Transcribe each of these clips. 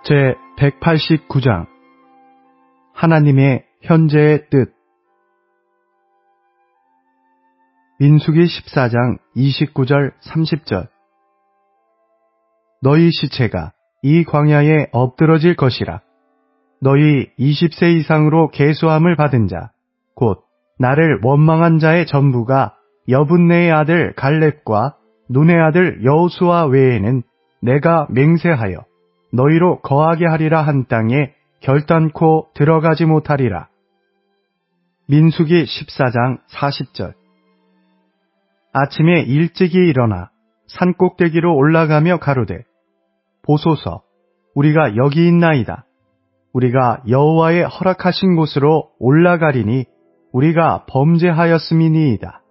제 189장 하나님의 현재의 뜻. 민수기 14장 29절 30절. 너희 시체가 이 광야에 엎드러질 것이라. 너희 20세 이상으로 계수함을 받은 자, 곧 나를 원망한 자의 전부가 여분네의 아들 갈렙과 눈의 아들 여호수아 외에는 내가 맹세하여 너희로 거하게 하리라 한 땅에 결단코 들어가지 못하리라. 민수기 14장 40절. 아침에 일찍이 일어나 산꼭대기로 올라가며 가로되, 보소서, 우리가 여기 있나이다. 우리가 여호와의 허락하신 곳으로 올라가리니 우리가 범죄하였음이니이다.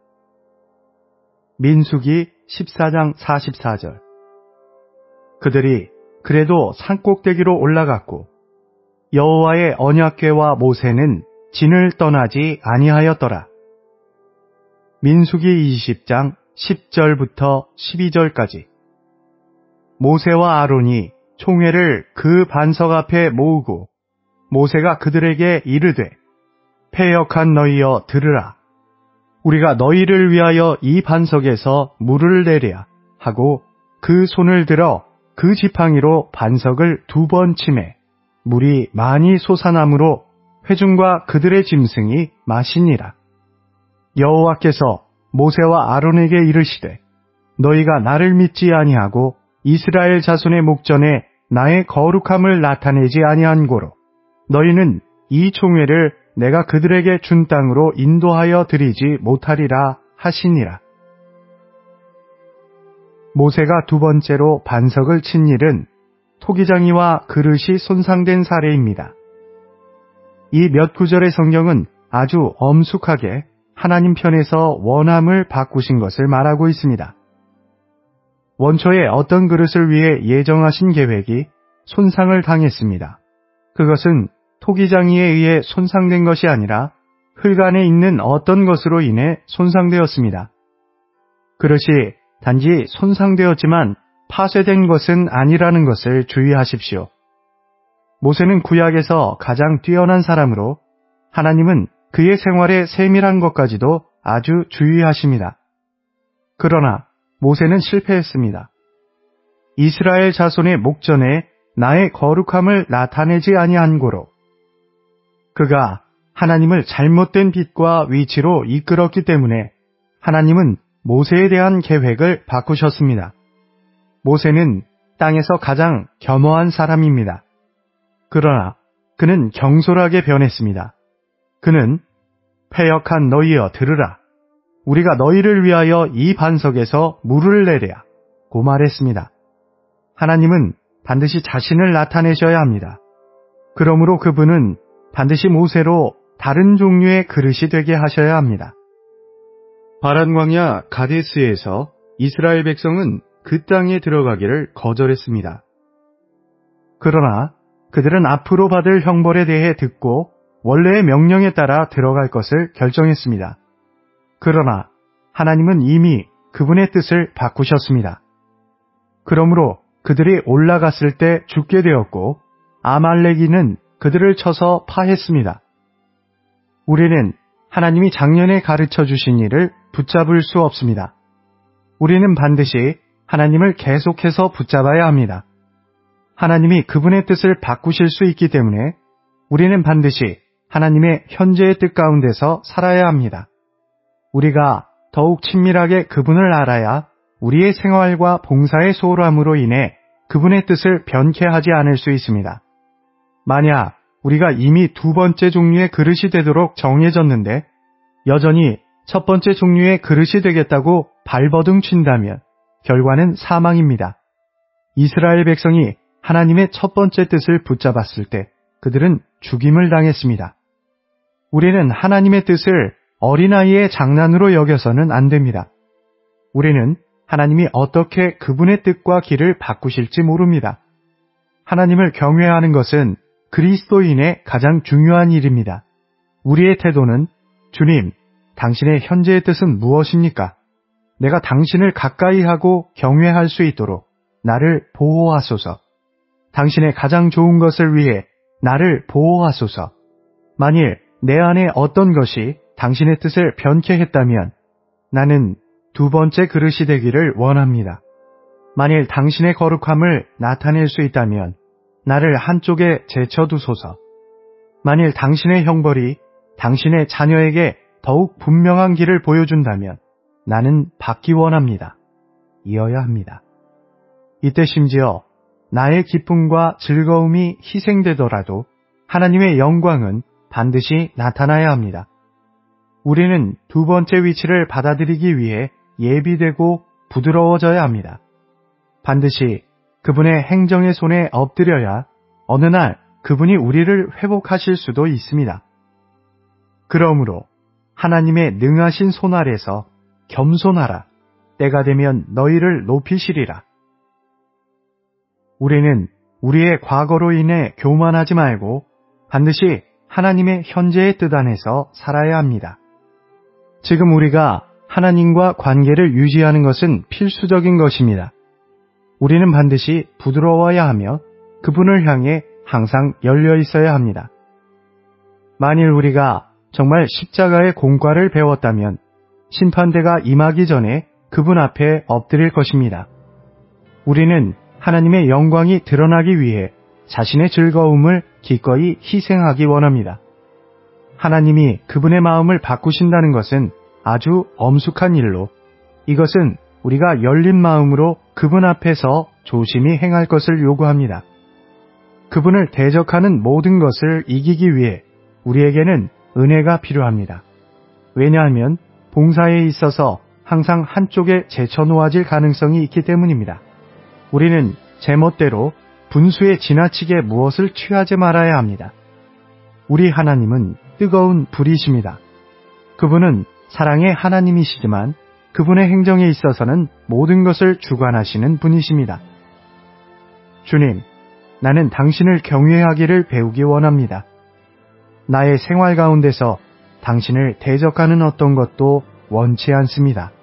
민수기 14장 44절. 그들이 그래도 산꼭대기로 올라갔고 여호와의 언약궤와 모세는 진을 떠나지 아니하였더라. 민수기 20장 10절부터 12절까지. 모세와 아론이 총회를 그 반석 앞에 모으고 모세가 그들에게 이르되, 패역한 너희여 들으라. 우리가 너희를 위하여 이 반석에서 물을 내랴 하고 그 손을 들어 그 지팡이로 반석을 2번 치매 물이 많이 솟아나므로 회중과 그들의 짐승이 마시니라. 여호와께서 모세와 아론에게 이르시되, 너희가 나를 믿지 아니하고 이스라엘 자손의 목전에 나의 거룩함을 나타내지 아니한 고로 너희는 이 총회를 내가 그들에게 준 땅으로 인도하여 드리지 못하리라 하시니라. 모세가 2번째로 반석을 친 일은 토기장이와 그릇이 손상된 사례입니다. 이 몇 구절의 성경은 아주 엄숙하게 하나님 편에서 원함을 바꾸신 것을 말하고 있습니다. 원초에 어떤 그릇을 위해 예정하신 계획이 손상을 당했습니다. 그것은 토기장이에 의해 손상된 것이 아니라 흙 안에 있는 어떤 것으로 인해 손상되었습니다. 그릇이 단지 손상되었지만 파쇄된 것은 아니라는 것을 주의하십시오. 모세는 구약에서 가장 뛰어난 사람으로 하나님은 그의 생활에 세밀한 것까지도 아주 주의하십니다. 그러나 모세는 실패했습니다. 이스라엘 자손의 목전에 나의 거룩함을 나타내지 아니한 고로 그가 하나님을 잘못된 빛과 위치로 이끌었기 때문에 하나님은 모세에 대한 계획을 바꾸셨습니다. 모세는 땅에서 가장 겸허한 사람입니다. 그러나 그는 경솔하게 변했습니다. 그는 패역한 너희여 들으라. 우리가 너희를 위하여 이 반석에서 물을 내랴 고 말했습니다. 하나님은 반드시 자신을 나타내셔야 합니다. 그러므로 그분은 반드시 모세로 다른 종류의 그릇이 되게 하셔야 합니다. 바란 광야 가데스에서 이스라엘 백성은 그 땅에 들어가기를 거절했습니다. 그러나 그들은 앞으로 받을 형벌에 대해 듣고 원래의 명령에 따라 들어갈 것을 결정했습니다. 그러나 하나님은 이미 그분의 뜻을 바꾸셨습니다. 그러므로 그들이 올라갔을 때 죽게 되었고 아말렉인은 그들을 쳐서 파했습니다. 우리는 하나님이 작년에 가르쳐 주신 일을 붙잡을 수 없습니다. 우리는 반드시 하나님을 계속해서 붙잡아야 합니다. 하나님이 그분의 뜻을 바꾸실 수 있기 때문에 우리는 반드시 하나님의 현재의 뜻 가운데서 살아야 합니다. 우리가 더욱 친밀하게 그분을 알아야 우리의 생활과 봉사의 소홀함으로 인해 그분의 뜻을 변케 하지 않을 수 있습니다. 만약 우리가 이미 2번째 종류의 그릇이 되도록 정해졌는데 여전히 첫 번째 종류의 그릇이 되겠다고 발버둥 친다면 결과는 사망입니다. 이스라엘 백성이 하나님의 첫 번째 뜻을 붙잡았을 때 그들은 죽임을 당했습니다. 우리는 하나님의 뜻을 어린아이의 장난으로 여겨서는 안 됩니다. 우리는 하나님이 어떻게 그분의 뜻과 길을 바꾸실지 모릅니다. 하나님을 경외하는 것은 그리스도인의 가장 중요한 일입니다. 우리의 태도는 주님, 당신의 현재의 뜻은 무엇입니까? 내가 당신을 가까이 하고 경외할 수 있도록 나를 보호하소서. 당신의 가장 좋은 것을 위해 나를 보호하소서. 만일 내 안에 어떤 것이 당신의 뜻을 변케 했다면 나는 두 번째 그릇이 되기를 원합니다. 만일 당신의 거룩함을 나타낼 수 있다면 나를 한쪽에 제쳐두소서. 만일 당신의 형벌이 당신의 자녀에게 더욱 분명한 길을 보여준다면 나는 받기 원합니다. 이어야 합니다. 이때 심지어 나의 기쁨과 즐거움이 희생되더라도 하나님의 영광은 반드시 나타나야 합니다. 우리는 두 번째 위치를 받아들이기 위해 예비되고 부드러워져야 합니다. 반드시 그분의 행정의 손에 엎드려야 어느 날 그분이 우리를 회복하실 수도 있습니다. 그러므로 하나님의 능하신 손 아래서 겸손하라. 때가 되면 너희를 높이시리라. 우리는 우리의 과거로 인해 교만하지 말고 반드시 하나님의 현재의 뜻 안에서 살아야 합니다. 지금 우리가 하나님과 관계를 유지하는 것은 필수적인 것입니다. 우리는 반드시 부드러워야 하며 그분을 향해 항상 열려 있어야 합니다. 만일 우리가 정말 십자가의 공과를 배웠다면 심판대가 임하기 전에 그분 앞에 엎드릴 것입니다. 우리는 하나님의 영광이 드러나기 위해 자신의 즐거움을 기꺼이 희생하기 원합니다. 하나님이 그분의 마음을 바꾸신다는 것은 아주 엄숙한 일로 이것은 우리가 열린 마음으로 그분 앞에서 조심히 행할 것을 요구합니다. 그분을 대적하는 모든 것을 이기기 위해 우리에게는 은혜가 필요합니다. 왜냐하면 봉사에 있어서 항상 한쪽에 제쳐놓아질 가능성이 있기 때문입니다. 우리는 제멋대로 분수에 지나치게 무엇을 취하지 말아야 합니다. 우리 하나님은 뜨거운 불이십니다. 그분은 사랑의 하나님이시지만 그분의 행정에 있어서는 모든 것을 주관하시는 분이십니다. 주님, 나는 당신을 경외하기를 배우기 원합니다. 나의 생활 가운데서 당신을 대적하는 어떤 것도 원치 않습니다.